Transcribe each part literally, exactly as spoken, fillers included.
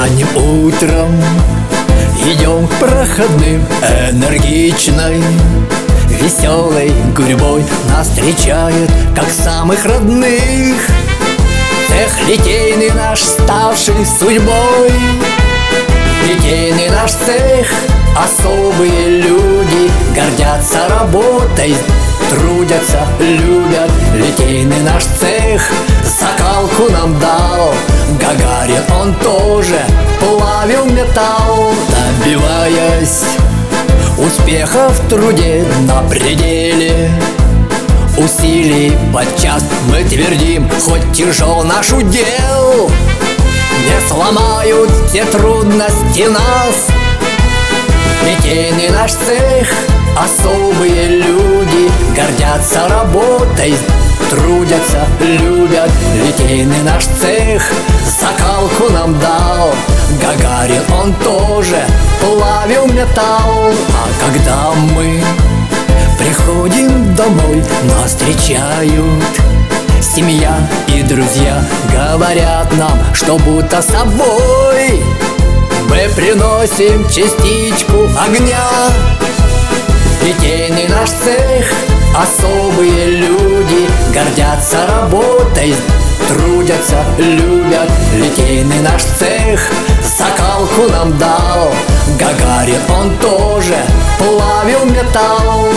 Ранним утром идем к проходным энергичной, веселой гурьбой нас встречает, как самых родных. Цех литейный наш, ставший судьбой. Литейный наш цех, особые люди гордятся работой, трудятся, любят. Литейный наш цех закалку нам дал. Гагарин, он тоже плавил металл, добиваясь успеха в труде на пределе усилий подчас. Мы твердим, хоть тяжел наш удел, не сломают все трудности нас. Литейный наш цех, особые люди гордятся работой, трудятся, любят. Литейный наш цех закалку нам дал. Гагарин, он тоже плавил металл. А когда мы приходим домой, нас встречают семья и друзья, говорят нам, что будто собой мы приносим частичку огня. Литейный наш цех, особые люди гордятся работой, трудятся, любят. Литейный наш цех закалку нам дал. Гагарин, он тоже плавил металл.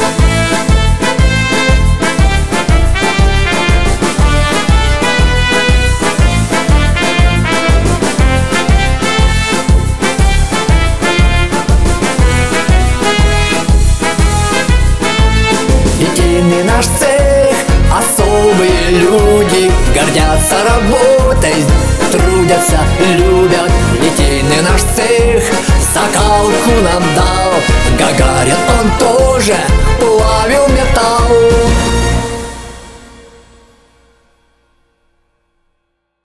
Литейный наш цех, особые люди гордятся работой, трудятся, любят. Литейный наш цех закалку нам дал. Гагарин, он тоже